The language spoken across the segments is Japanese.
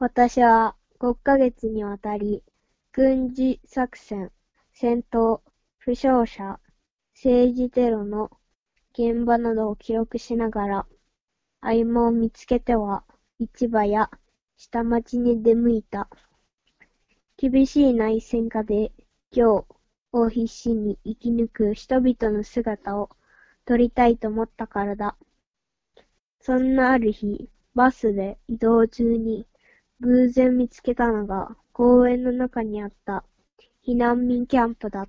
私は5ヶ月にわたり、軍事作戦、戦闘、負傷者、政治テロの現場などを記録しながら、合間を見つけては、市場や下町に出向いた。厳しい内戦下で、今日を必死に生き抜く人々の姿を撮りたいと思ったからだ。そんなある日、バスで移動中に偶然見つけたのが公園の中にあった避難民キャンプだった。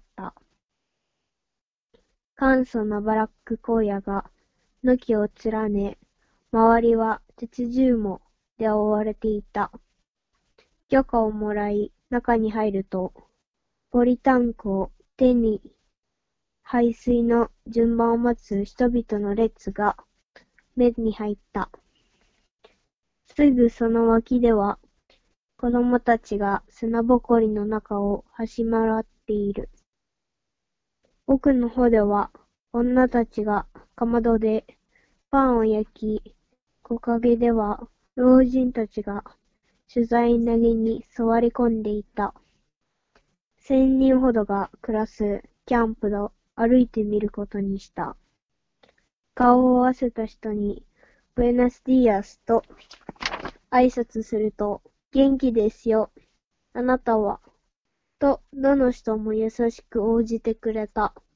簡素なバラック荒野が軒を連ね、周りは鉄樹木で覆われていた。許可をもらい、中に入ると、ポリタンクを手に排水の順番を待つ人々の列が目に入った。すぐその脇では、子供たちが砂ぼこりの中を走り回っている。奥の方では、女たちがかまどでパンを焼き、木陰では老人たちが取材投げに座り込んでいた。1000人ほどが暮らすキャンプを歩いてみることにした。顔を合わせた人に、ブエナスディアスと挨拶すると、元気ですよ。あなたはと、どの人も優しく応じてくれた。